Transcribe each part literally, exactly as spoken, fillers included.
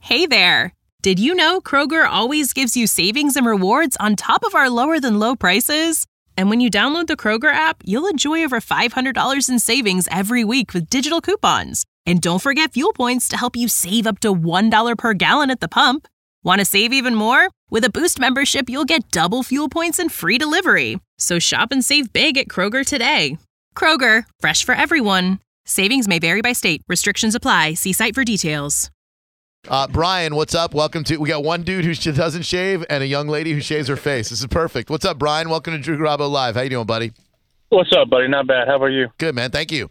Hey there! Did you know Kroger always gives you savings and rewards on top of our lower-than-low prices? And when you download the Kroger app, you'll enjoy over five hundred dollars in savings every week with digital coupons. And don't forget fuel points to help you save up to one dollar per gallon at the pump. Want to save even more? With a Boost membership, you'll get double fuel points and free delivery. So shop and save big at Kroger today. Kroger, fresh for everyone. Savings may vary by state. Restrictions apply. See site for details. Uh, Brian, what's up? Welcome to, we got one dude who sh- doesn't shave and a young lady who shaves her face. This is perfect. What's up, Brian? Welcome to Drew Garabo Live. How you doing, buddy? What's up, buddy? Not bad. How about you? Good, man. Thank you.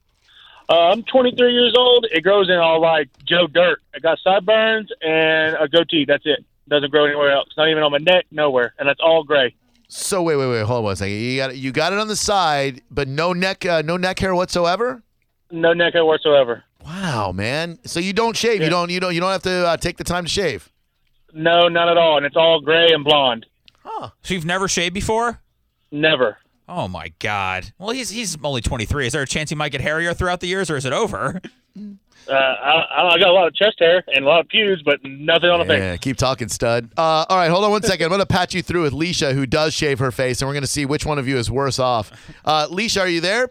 Uh, I'm twenty-three years old. It grows in all like Joe Dirt. I got sideburns and a goatee. That's it. Doesn't grow anywhere else. Not even on my neck, nowhere. And that's all gray. So wait, wait, wait. Hold on one second. You got it, you got it on the side, but no neck, uh, no neck hair whatsoever. No neck hair whatsoever. Wow, man. So you don't shave. Yeah. You don't. You don't. You don't have to uh, take the time to shave. No, not at all. And it's all gray and blonde. Huh. So you've never shaved before? Never. Oh, my God. Well, he's he's only twenty-three. Is there a chance he might get hairier throughout the years, or is it over? Uh, I, I got a lot of chest hair and a lot of pubes, but nothing on the face. Yeah, keep talking, stud. Uh, all right, hold on one second. I'm going to patch you through with Leisha, who does shave her face, and we're going to see which one of you is worse off. Uh, Leisha, are you there?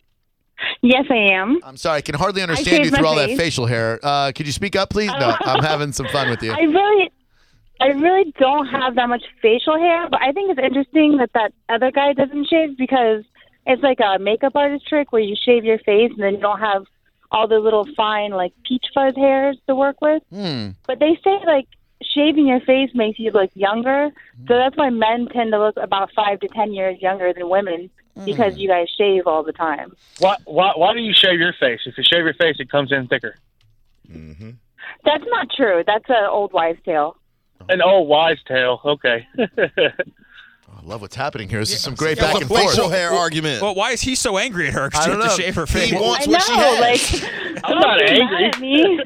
Yes, I am. I'm sorry, I can hardly understand you shaved through my all that face. facial hair. Uh, could you speak up, please? No, I'm having some fun with you. I really, I really don't have that much facial hair, but I think it's interesting that that other guy doesn't shave because it's like a makeup artist trick where you shave your face and then you don't have all the little fine like peach fuzz hairs to work with. Hmm. But they say like shaving your face makes you look younger, so that's why men tend to look about five to ten years younger than women because you guys shave all the time. Why, why, why do you shave your face? If you shave your face, it comes in thicker. Mm-hmm. That's not true. That's an old wives' tale. An old wise tale. Okay. I love what's happening here. This is some great It's back a and forth. facial hair argument. Well, why is he so angry at her? 'Cause I she don't had to know. shave her He face. wants I what she know, has. like I'm not don't be angry. mad at me.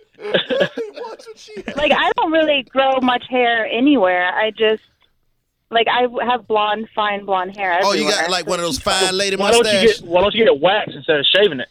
Like I don't really grow much hair anywhere. I just like I have blonde, fine blonde hair. Oh, you everywhere. got like one of those fine lady Why don't you mustache? get Why don't you get it waxed instead of shaving it?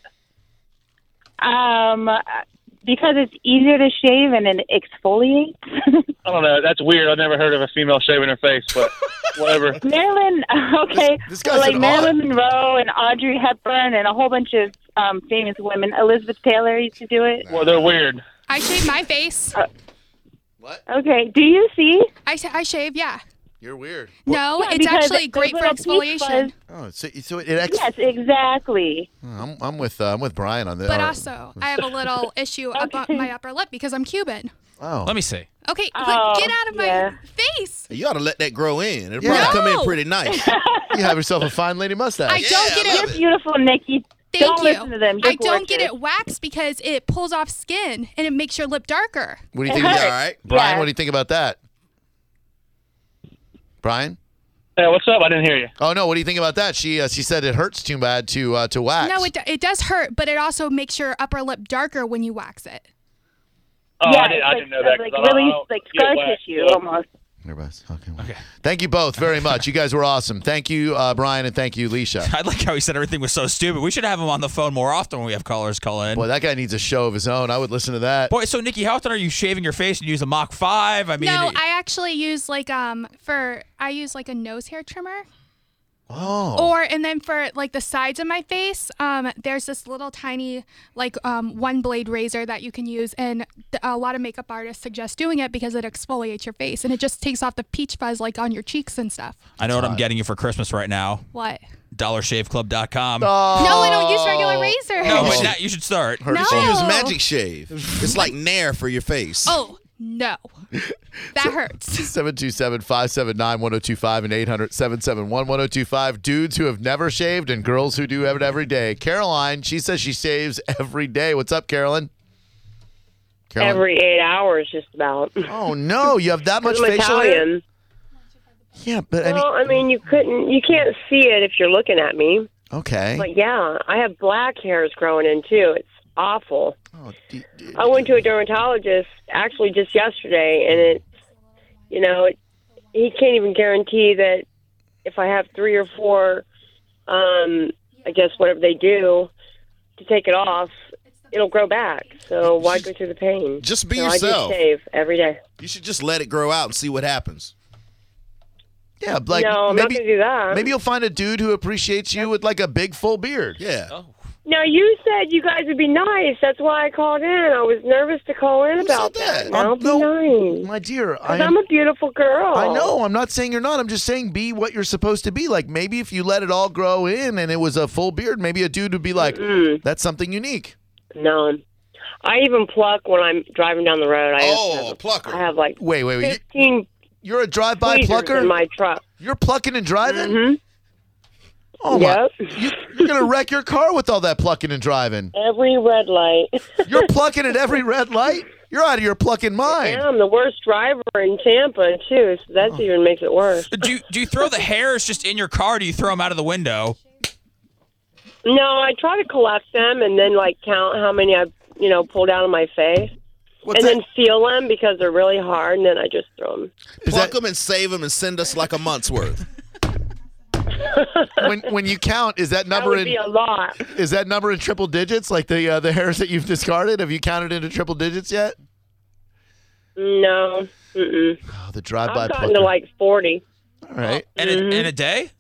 Um, because it's easier to shave and it exfoliates. I don't know. That's weird. I've never heard of a female shaving her face, but whatever. Marilyn, okay, This- this guy's like an Marilyn Monroe and Audrey Hepburn and a whole bunch of um, famous women. Elizabeth Taylor used to do it. Well, they're weird. I shave my face. Okay, do you see? I, sh- I shave, yeah. You're weird. No, Yeah, it's because actually those great for little peach exfoliation. fuzz- Oh, so, so it, it ex- Yes, exactly. I'm, I'm with uh, I'm with Brian on this. But Or- also, I have a little issue up on my upper lip because I'm Cuban. oh, Let me see. Okay, but Oh, get out of my yeah. face. You ought to let that grow in. It'll Yeah. probably come No. in pretty nice. you have yourself a fine lady mustache. I don't get I You're love it. beautiful, Nikki. Thank don't you. listen to them. I Just don't watch get it waxed because it pulls off skin and it makes your lip darker. What do you think? Yeah, about- all right. Brian, Yeah. what do you think about that? Brian? Hey, what's up? I didn't hear you. Oh no, what do you think about that? She uh, she said it hurts too bad to uh, to wax. No, it, do- it does hurt, but it also makes your upper lip darker when you wax it. Oh, yeah, I, didn't, I it's didn't know like, that. 'cause Like I don't- I really, don't like get scar waxed, tissue so- almost. Everybody's- Okay. Okay. Thank you both very much. You guys were awesome. Thank you, uh, Brian, and thank you, Leisha. I like how he said everything was so stupid. We should have him on the phone more often when we have callers call in. Boy, that guy needs a show of his own. I would listen to that. Boy, so Nikki, how often are you shaving your face and use a Mach five? I mean, no, it- I actually use like um for I use like a nose hair trimmer. Oh. Or and then for like the sides of my face, um, there's this little tiny like um, one blade razor that you can use, and th- a lot of makeup artists suggest doing it because it exfoliates your face and it just takes off the peach fuzz like on your cheeks and stuff. I know what I'm getting you for Christmas right now. What? dollar shave club dot com. Oh. No, I don't use regular razors. No, but now you should start. Heard it. No. Use Magic Shave. It's like Nair for your face. Oh no, that hurts. seven two seven, five seven nine, one oh two five and eight hundred, seven seven one, one oh two five. Dudes who have never shaved and girls who do it every day. Caroline, she says she shaves every day. What's up, Carolyn? Caroline? Every eight hours, just about. Oh, no. You have that much I'm facial hair? Italian. Yeah, but I mean, Well, I mean, you couldn't, you can't see it if you're looking at me. okay. But yeah, I have black hairs growing in too. It's awful. Oh, d- d- I went to a dermatologist actually just yesterday, and it, you know, it, he can't even guarantee that if I have three or four, um, I guess whatever they do to take it off, it'll grow back. So why go through the pain? Just be so yourself. I just shave every day. You should just let it grow out and see what happens. Yeah, like no, I'm maybe not gonna do that. maybe you'll find a dude who appreciates you with like a big full beard. Yeah. Oh. No, you said you guys would be nice. That's why I called in. I was nervous to call in Who about said that. that? Now Um, be no, nice. my dear, I Because am, I'm a beautiful girl. I know. I'm not saying you're not. I'm just saying be what you're supposed to be. Like maybe if you let it all grow in and it was a full beard, maybe a dude would be like, Mm-mm. "That's something unique." No. I even pluck when I'm driving down the road. I Oh, have, a plucker. I have like Wait, wait, wait. fifteen You're a drive-by tweezers plucker. in my truck. You're plucking and driving. Mm-hmm. Oh my! Yep. You, you're gonna wreck your car with all that plucking and driving. Every red light. You're plucking at every red light. You're out of your plucking mind. Yeah, I'm the worst driver in Tampa, too, so that Oh. even makes it worse. Do you, do you throw the hairs just in your car? Or do you throw them out of the window? No, I try to collect them and then, like, count how many I've, you know, pulled out of my face. What's and that? then feel them because they're really hard, and then I just throw them. Is Pluck that them and save them and send us like a month's worth. when when you count? Is that That number would in be a lot. is that number in triple digits? Like the uh, the hairs that you've discarded? Have you counted into triple digits yet? No. Mm-mm. Oh, the drive-by I've gotten plucker. to, like, forty. All right. In a, in a day?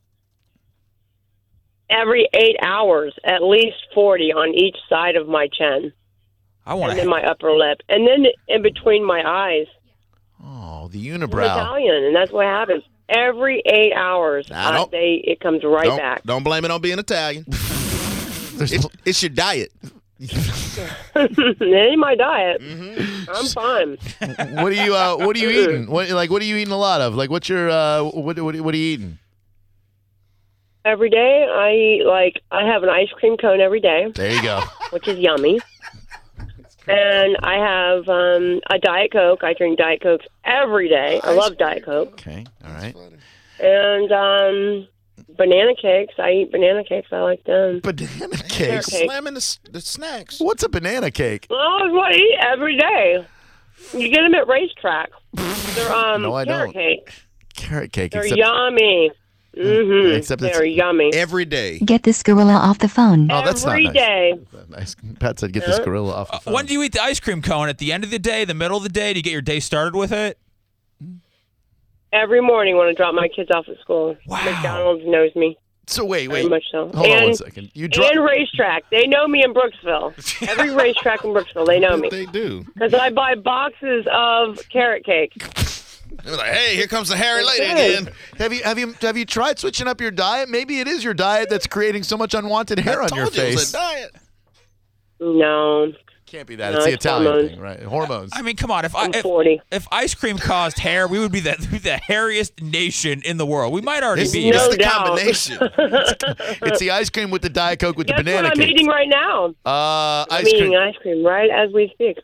Every eight hours, at least forty on each side of my chin. I want And then to. my upper lip. And then in between my eyes. Oh, the I'm unibrow. Italian, and that's what happens. Every eight hours, Nah, uh, don't- they it comes right don't, back. don't blame it on being Italian. There's- It's, it's your diet. It ain't my diet. Mm-hmm. I'm fine. what are you uh, What are you eating? What like What are you eating a lot of? Like what's your uh, what what what are you eating? Every day, I eat, like, I have an ice cream cone every day, There you go. which is yummy. And I have um, a Diet Coke. I drink Diet Cokes every day. I love Diet Coke. Okay. All right. And um, banana cakes. I eat banana cakes. I like them. Banana They're cakes. cake. slamming the, s- the snacks. What's a banana cake? Well, that's what I eat every day. You get them at racetrack. They're um, No, I carrot don't. cake. Carrot cake. They're except, yummy. Mm-hmm. Except it's- They're yummy. Every day. Get this gorilla off the phone. Oh, that's not Every nice. day. Nice. Pat said, "Get this gorilla off the phone." When do you eat the ice cream cone? At the end of the day, the middle of the day? Do you get your day started with it? Every morning when I drop my kids off at school. Wow. McDonald's knows me. So wait, Very wait. much so. Hold and, on one second. You dro- and racetrack. They know me in Brooksville. Every racetrack in Brooksville, they know me. They do. Because I buy boxes of carrot cake. They're like, hey, here comes the hairy lady Yes. again. Have you have you have you tried switching up your diet? Maybe it is your diet that's creating so much unwanted hair I on told your you it was face. a diet. No. Can't be that. No, It's the it's Italian hormones. thing, right? Hormones. I mean, come on. If I, I'm if, forty. if ice cream caused hair, we would be the the hairiest nation in the world. We might already This- be. No It's the doubt. combination. It's the ice cream with the Diet Coke with Guess the banana what I'm cake. eating right now? Uh, I'm ice eating cream. ice cream right as we speak.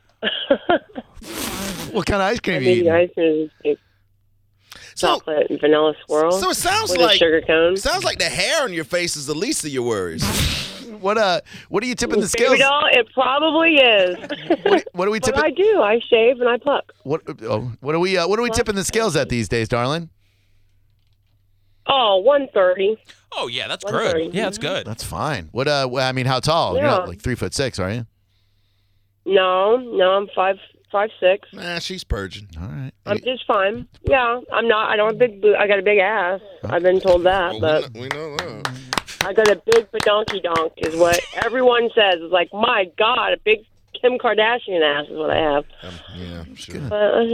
What kind of ice cream I'm are you eating eating? ice cream as we speak. So, Chocolate and vanilla swirl. so it sounds with like a sugar cone. sounds like the hair on your face is the least of your worries. What uh? What are you tipping the Baby scales? doll, it probably is. What, what are we But tipping? I do. I shave and I pluck. What? Oh, what are we? Uh, what are we tipping the scales at these days, darling? Oh, one thirty. Oh yeah, that's one good. thirty. Yeah, that's good. That's fine. What? Uh, well, I mean, how tall? You're Yeah. not like three foot six, are you? No, no, I'm five, five six. Nah, she's purging. All right. I'm just fine. Yeah, I'm not. I don't have big. Bo- I got a big ass. I've been told that, Oh, but we, know, we know that. I got a big badonkey donk. Is what everyone says. It's like, my God, a big Kim Kardashian ass is what I have. Um, yeah, sure. But that's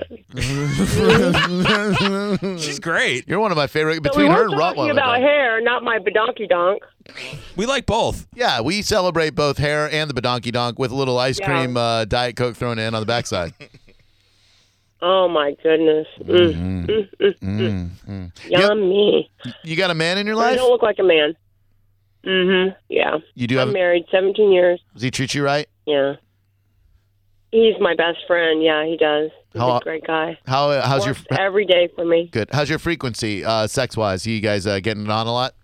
not it. She's great. You're one of my favorite. So Between we her were and talking Rottweiler. about though. hair, not my badonkey donk. We like both. Yeah, we celebrate both hair and the badonky donk with a little ice Yeah. cream uh, Diet Coke thrown in on the backside. Oh my goodness. Mm. Mm, mm, mm. Mm, mm. Yummy. You got a man in your I life? don't look like a man. Mm-hmm. Yeah. You do have. I'm married seventeen years. Does he treat you right? Yeah. He's my best friend. Yeah, he does. He's How- a great guy. How? Uh, how's Works your? every day for me. Good. How's your frequency, uh, sex wise? You guys uh, getting it on a lot?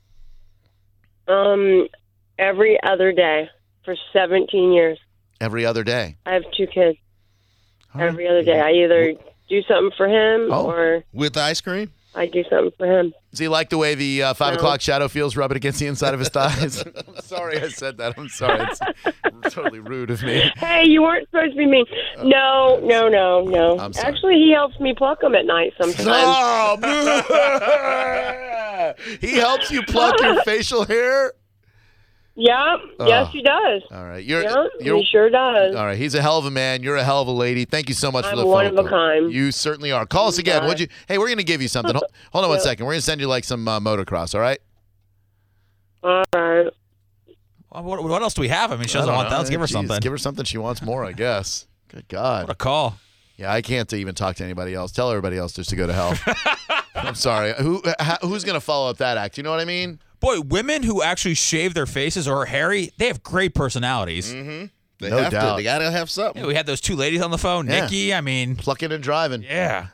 Um, every other day for seventeen years. Every other day. I have two kids. All right. Every other day, I either do something for him Oh. or With ice cream? I do something for him. Does he like the way the uh, five No. o'clock shadow feels rubbing against the inside of his thighs? I'm sorry I said that. I'm sorry. It's totally rude of me. Hey, you weren't supposed to be mean. No, no, no, no. I'm sorry. Actually, he helps me pluck them at night sometimes. Oh, he helps you pluck your facial hair? Yeah, Oh. yes, he does. All right. You're, Yeah, you're, he sure does. all right. He's a hell of a man. You're a hell of a lady. Thank you so much for I'm the one phone of a call. kind. You certainly are. Call us You again. got Would you? it. Hey, we're going to give you something. Hold, hold on one Yeah. second. We're going to send you like some uh, motocross, all right? All right. Well, What, what else do we have? I mean, she doesn't I don't want that. know. Let's give her Jeez, something. Give her something she wants more, I guess. Good God. What a call. Yeah, I can't even talk to anybody else. Tell everybody else just to go to hell. I'm sorry. Who ha, who's going to follow up that act? You know what I mean? Boy, women who actually shave their faces or are hairy, they have great personalities. Mm-hmm. They No have doubt. to. They gotta have something. Yeah, we had those two ladies on the phone. Yeah. Nikki, I mean, Plucking and driving. yeah.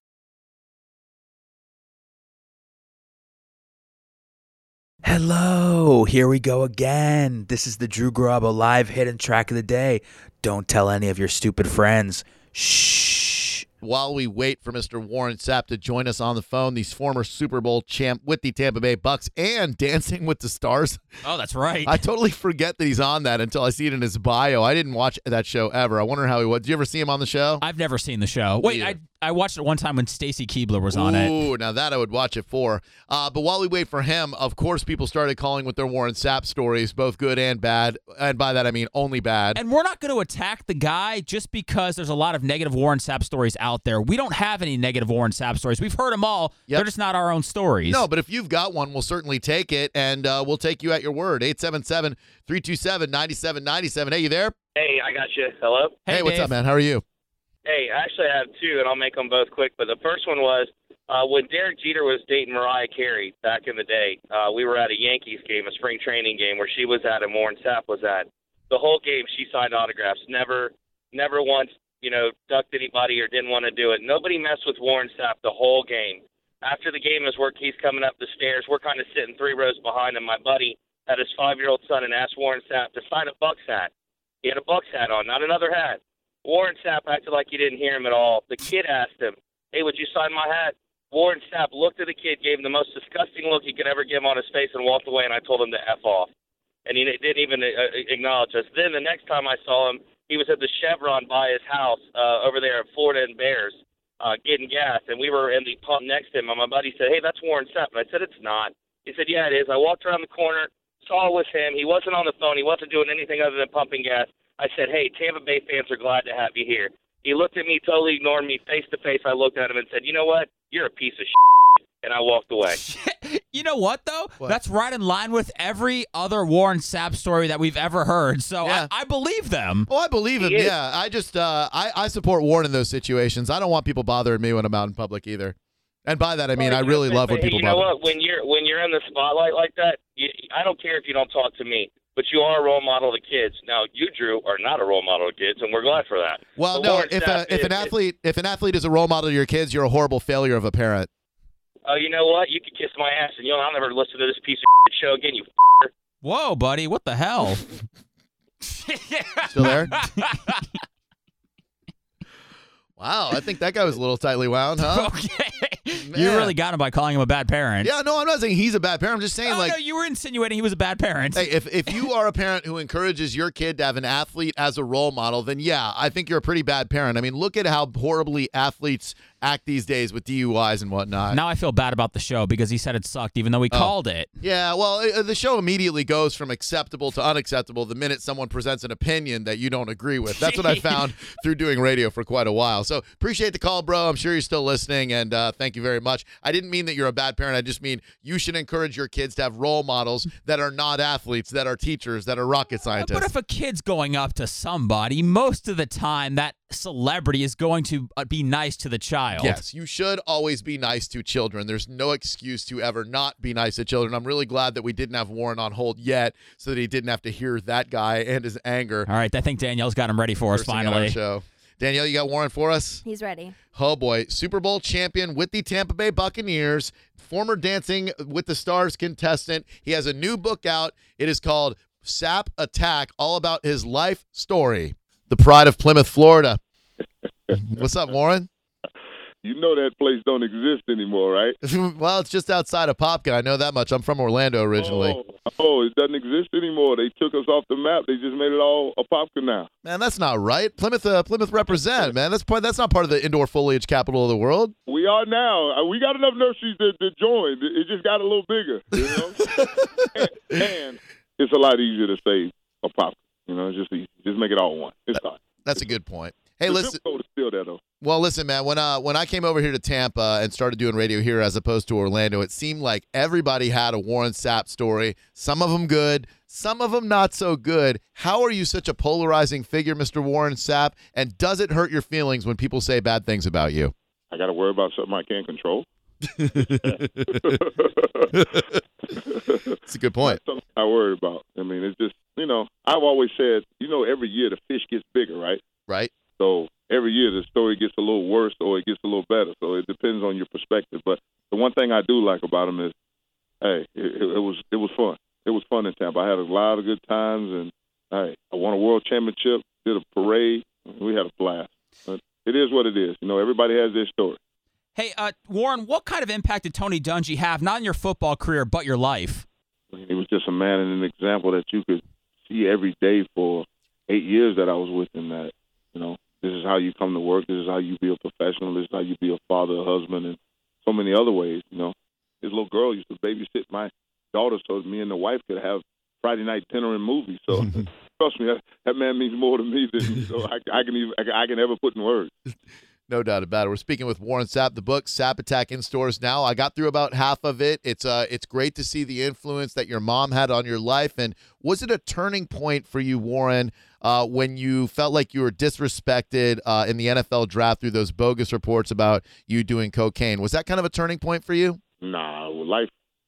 Hello, here we go again. This is the Drew Garabo live hidden track of the day. Don't tell any of your stupid friends. Shh. While we wait for Mister Warren Sapp to join us on the phone, these former Super Bowl champ with the Tampa Bay Bucks and Dancing with the Stars. Oh, that's right. I totally forget that he's on that until I see it in his bio. I didn't watch that show ever. I wonder how he was. Did you ever see him on the show? I've never seen the show. Wait, I either. I watched it one time when Stacy Keibler was on it. Ooh, now that I would watch it for. Uh, but while we wait for him, of course, people started calling with their Warren Sapp stories, both good and bad. And by that, I mean only bad. And we're not going to attack the guy just because there's a lot of negative Warren Sapp stories out there. We don't have any negative Warren Sapp stories. We've heard them all. Yep. They're just not our own stories. No, but if you've got one, we'll certainly take it, and uh, we'll take you at your word. eight seven seven, three two seven, nine seven nine seven. Hey, you there? Hey, I got you. Hello? Hey, Hey, what's Dave. up, man? How are you? Hey, actually, I have two, and I'll make them both quick. But the first one was uh, when Derek Jeter was dating Mariah Carey back in the day. Uh, we were at a Yankees game, a spring training game, where she was at and Warren Sapp was at. The whole game, she signed autographs. Never, never once, you know, ducked anybody or didn't want to do it. Nobody messed with Warren Sapp the whole game. After the game is work, he's coming up the stairs. We're kind of sitting three rows behind him. My buddy had his five-year-old son and asked Warren Sapp to sign a Bucks hat. He had a Bucks hat on, not another hat. Warren Sapp acted like he didn't hear him at all. The kid asked him, hey, would you sign my hat? Warren Sapp looked at the kid, gave him the most disgusting look he could ever give on his face, and walked away, and I told him to F off. And he didn't even uh, acknowledge us. Then the next time I saw him, he was at the Chevron by his house uh, over there at Florida and Bears uh, getting gas, and we were in the pump next to him, and my buddy said, hey, that's Warren Sapp. And I said, it's not. He said, yeah, it is. I walked around the corner, saw it was him. He wasn't on the phone. He wasn't doing anything other than pumping gas. I said, hey, Tampa Bay fans are glad to have you here. He looked at me, totally ignored me, face to face. I looked at him and said, you know what? You're a piece of shit. And I walked away. You know what, though? What? That's right in line with every other Warren Sapp story that we've ever heard. So Yeah. I, I believe them. Oh, I believe him. He is. Yeah, I just uh, I I support Warren in those situations. I don't want people bothering me when I'm out in public either. And by that I mean Well, I you really know, love but, when hey, people you know bother. what? When you're when you're in the spotlight like that, you, I don't care if you don't talk to me, but you are a role model to kids. Now, you, Drew, are not a role model to kids, and we're glad for that. Well, But no, Warren if Sapp a, if is- an athlete if an athlete is a role model to your kids, you're a horrible failure of a parent. Oh, you know what? You can kiss my ass, and you'll I'll never listen to this piece of shit show again. You. F- Whoa, buddy. What the hell? Still there? Wow, I think that guy was a little tightly wound, huh? Okay. You Man. really got him by calling him a bad parent. Yeah, no, I'm not saying he's a bad parent. I'm just saying, Oh, like, no, you were insinuating he was a bad parent. hey, if, if you are a parent who encourages your kid to have an athlete as a role model, then yeah, I think you're a pretty bad parent. I mean, look at how horribly athletes act these days with D U Is and whatnot. Now I feel bad about the show because he said it sucked, even though he Oh. called it. Yeah, well, uh, the show immediately goes from acceptable to unacceptable the minute someone presents an opinion that you don't agree with. That's what I found through doing radio for quite a while. So appreciate the call, bro. I'm sure you're still listening, and uh, thank you very much. I didn't mean that you're a bad parent. I just mean you should encourage your kids to have role models that are not athletes, that are teachers, that are rocket scientists. But if a kid's going up to somebody, most of the time that celebrity is going to uh, be nice to the child. Yes, you should always be nice to children. There's no excuse to ever not be nice to children. I'm really glad that we didn't have Warren on hold yet so that he didn't have to hear that guy and his anger. All right, I think Danielle's got him ready for us cursing at our finally. show. Danielle, you got Warren for us? He's ready. Oh, boy. Super Bowl champion with the Tampa Bay Buccaneers, former Dancing with the Stars contestant. He has a new book out. It is called Sapp Attack, all about his life story. The pride of Plymouth, Florida. What's up, Warren? You know that place don't exist anymore, right? Well, it's just outside of Popka. I know that much. I'm from Orlando originally. Oh, oh, it doesn't exist anymore. They took us off the map. They just made it all a Popka now. Man, that's not right. Plymouth, uh, Plymouth represent, man. That's part. That's not part of the indoor foliage capital of the world. We are now. Uh, We got enough nurseries to, to join. It just got a little bigger, you know. and, and it's a lot easier to save a Popka. You know, it's just easy. Just make it all one. It's fine. That's a good point. Hey, The listen. zip code is still there, though. Well, listen, man. When uh, when I came over here to Tampa and started doing radio here, as opposed to Orlando, it seemed like everybody had a Warren Sapp story. Some of them good, some of them not so good. How are you such a polarizing figure, Mister Warren Sapp? And does it hurt your feelings when people say bad things about you? I got to worry about something I can't control. That's a good point. That's something I worry about. I mean, it's just, you know, I've always said, you know, every year the fish gets bigger, right? Right. So every year the story gets a little worse or it gets a little better. So it depends on your perspective. But the one thing I do like about him is, hey, it, it was it was fun. It was fun in Tampa. I had a lot of good times, and hey, I won a world championship, did a parade. We had a blast. But it is what it is. You know, everybody has their story. Hey, uh, Warren, what kind of impact did Tony Dungy have, not in your football career, but your life? He was just a man and an example that you could see every day for eight years that I was with him. That, you know, this is how you come to work. This is how you be a professional. This is how you be a father, a husband, and so many other ways. You know, his little girl used to babysit my daughter so me and the wife could have Friday night dinner and movies. So trust me, that, that man means more to me than so I, I can even I, I can ever put in words. No doubt about it. We're speaking with Warren Sapp. The book Sapp Attack in stores now. I got through about half of it. It's uh, it's great to see the influence that your mom had on your life. And was it a turning point for you, Warren, uh, when you felt like you were disrespected uh, in the N F L draft through those bogus reports about you doing cocaine? Was that kind of a turning point for you? Nah, with life,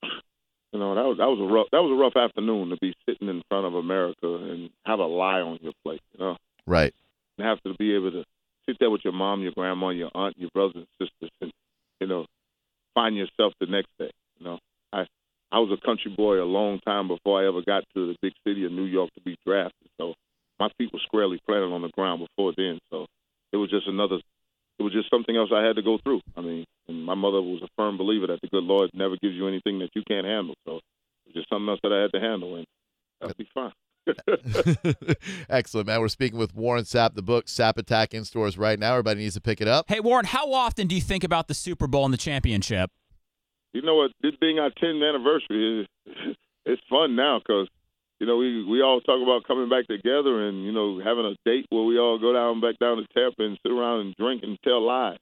you know, that was that was a rough that was a rough afternoon to be sitting in front of America and have a lie on your plate. You know, right? And have to be able to sit there with your mom, your grandma, your aunt, your brothers and sisters, and, you know, find yourself the next day. You know, I I was a country boy a long time before I ever got to the big city of New York to be drafted. So my feet were squarely planted on the ground before then. So it was just another, it was just something else I had to go through. I mean, and my mother was a firm believer that the good Lord never gives you anything that you can't handle. So it was just something else that I had to handle, and that'll be fine. Excellent, man. We're speaking with Warren Sapp. The book Sapp Attack in stores right now. Everybody needs to pick it up. Hey, Warren, how often do you think about the Super Bowl and the championship? You know what? This being our tenth anniversary, is it's fun now because, you know, we, we all talk about coming back together and, you know, having a date where we all go down back down to Tampa and sit around and drink and tell lies.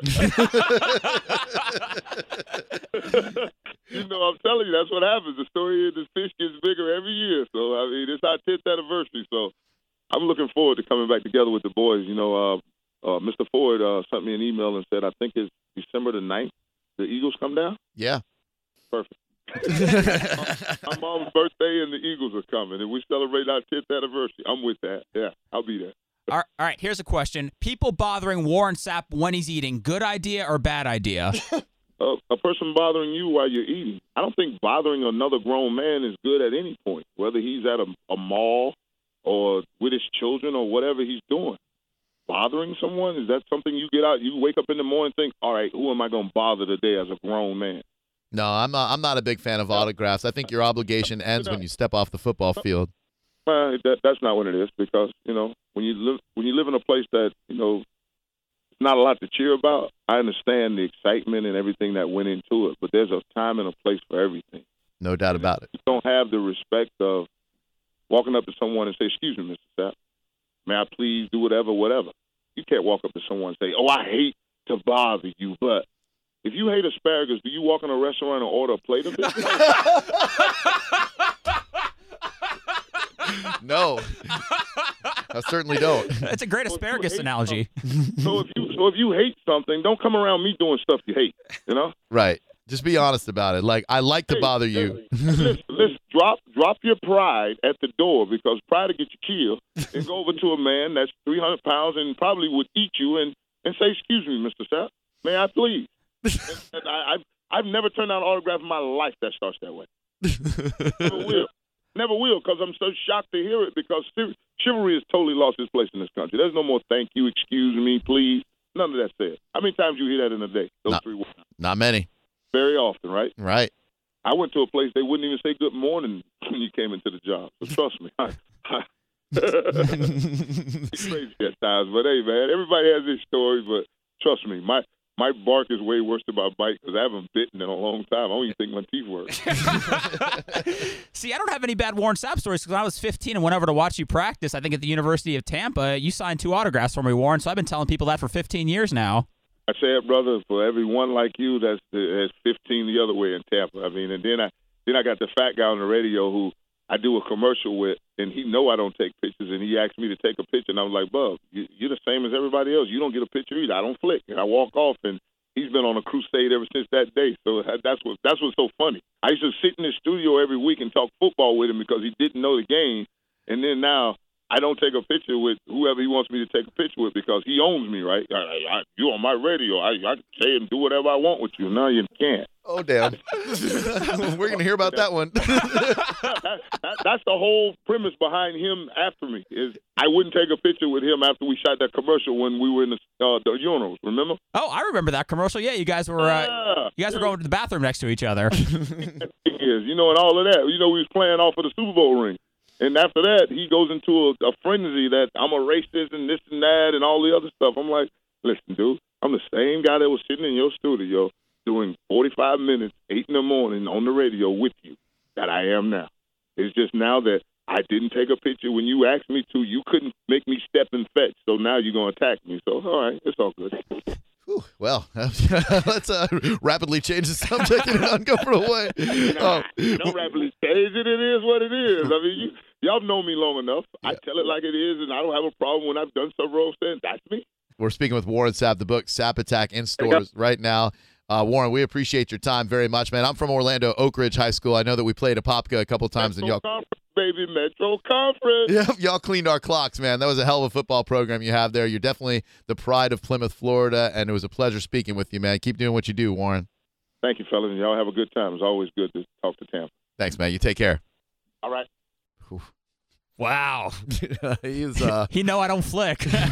You know, I'm telling you, that's what happens. The story is the fish gets bigger every year. So, I mean, it's our tenth anniversary. So I'm looking forward to coming back together with the boys. You know, uh, uh, Mister Ford uh, sent me an email and said, I think it's December the ninth, the Eagles come down. Yeah. Perfect. My mom's birthday and the Eagles are coming, and we celebrate our tenth anniversary. I'm with that. Yeah, I'll be there. All right, here's a question. People bothering Warren Sapp when he's eating, good idea or bad idea? Uh, a person bothering you while you're eating. I don't think bothering another grown man is good at any point, whether he's at a, a mall or with his children or whatever he's doing. Bothering someone, is that something you get out, you wake up in the morning and think, all right, who am I going to bother today as a grown man? No, I'm not, I'm not a big fan of autographs. I think your obligation ends when you step off the football field. Uh, that, that's not what it is because, you know, when you live when you live in a place that, you know, not a lot to cheer about, I understand the excitement and everything that went into it, but there's a time and a place for everything. No doubt about it. You don't have the respect of walking up to someone and say, excuse me, Mister Sapp, may I please do whatever, whatever. You can't walk up to someone and say, oh, I hate to bother you, but if you hate asparagus, do you walk in a restaurant and order a plate of it? No. I certainly don't. That's a great asparagus analogy. So if you so if you hate something, don't come around me doing stuff you hate. You know? Right. Just be honest about it. Like, I like to Hey, bother you. Listen, listen, drop drop your pride at the door because pride will get you killed. And go over to a man that's three hundred pounds and probably would eat you and, and say, excuse me, Mister Sapp, may I please? and, and I, I've, I've never turned down an autograph in my life that starts that way. Never will. Never will, because I'm so shocked to hear it, because chivalry has totally lost its place in this country. There's no more thank you, excuse me, please. None of that said. How many times you hear that in a day? Those Not- three words. Not many. Very often, right? Right. I went to a place they wouldn't even say good morning when you came into the job. So trust me. I, I, it's crazy at times, but hey, man, everybody has their story. But trust me, my my bark is way worse than my bite because I haven't bitten in a long time. I don't even think my teeth work. See, I don't have any bad Warren Sapp stories because when I was fifteen and went over to watch you practice, I think at the University of Tampa, you signed two autographs for me, Warren. So I've been telling people that for fifteen years now. I say it, brother, for everyone like you that's that's fifteen the other way in Tampa. I mean, and then I then I got the fat guy on the radio who I do a commercial with, and he know I don't take pictures, and he asked me to take a picture, and I was like, Bub, you, you're the same as everybody else. You don't get a picture either. I don't flick, and I walk off, and he's been on a crusade ever since that day. So that's what that's what's so funny. I used to sit in his studio every week and talk football with him because he didn't know the game, and then now I don't take a picture with whoever he wants me to take a picture with because he owns me, right? I, I, you on my radio. I, I can say and do whatever I want with you. No, you can't. Oh, damn. We're going to hear about that one. that, that, that's the whole premise behind him after me is I wouldn't take a picture with him after we shot that commercial when we were in the, uh, the urinals, remember? Oh, I remember that commercial. Yeah, you guys were uh, Yeah. you guys were going to the bathroom next to each other. Yes, you know, and all of that. You know, we was playing off of the Super Bowl ring. And after that, he goes into a, a frenzy that I'm a racist and this and that and all the other stuff. I'm like, listen, dude, I'm the same guy that was sitting in your studio doing forty-five minutes, eight in the morning on the radio with you that I am now. It's just now that I didn't take a picture when you asked me to. You couldn't make me step and fetch, so now you're going to attack me. So, all right, it's all good. Whew, well, let's uh, rapidly change the subject and uncomfortable way. Oh. Don't rapidly change it. It is what it is. I mean, you, y'all know me long enough. I tell it like it is, and I don't have a problem when I've done some roast saying that's me. We're speaking with Warren Sapp, the book Sapp Attack in stores right now. Uh, Warren, we appreciate your time very much, man. I'm from Orlando, Oak Ridge High School. I know that we played Apopka a couple times. Metro and y'all, Conference, baby, Metro Conference. yeah, y'all cleaned our clocks, man. That was a hell of a football program you have there. You're definitely the pride of Plymouth, Florida, and it was a pleasure speaking with you, man. Keep doing what you do, Warren. Thank you, fellas, and y'all have a good time. It's always good to talk to Tampa. Thanks, man. You take care. All right. Wow. He's uh he know I don't flick. he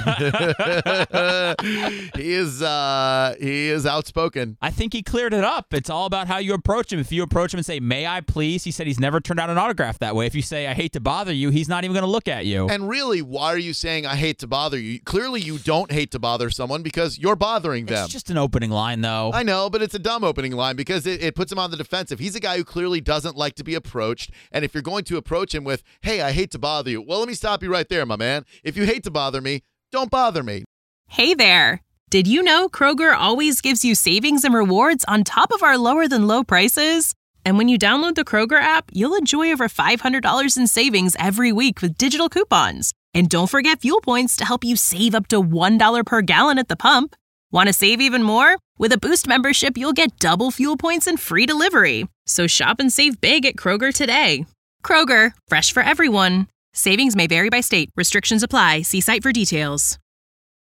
is uh he is outspoken. I think he cleared it up. It's all about how you approach him. If you approach him and say, "May I please?" He said he's never turned out an autograph that way. If you say, "I hate to bother you," he's not even going to look at you. And really, why are you saying I hate to bother you? Clearly you don't hate to bother someone because you're bothering them. It's just an opening line, though. I know, but it's a dumb opening line because it, it puts him on the defensive. He's a guy who clearly doesn't like to be approached. And if you're going to approach him with, "Hey, I hate to bother you," well, let me stop you right there, my man. If you hate to bother me, don't bother me. Hey there. Did you know Kroger always gives you savings and rewards on top of our lower than low prices? And when you download the Kroger app, you'll enjoy over five hundred dollars in savings every week with digital coupons. And don't forget fuel points to help you save up to one dollar per gallon at the pump. Want to save even more? With a Boost membership, you'll get double fuel points and free delivery. So shop and save big at Kroger today. Kroger, fresh for everyone. Savings may vary by state. Restrictions apply. See site for details.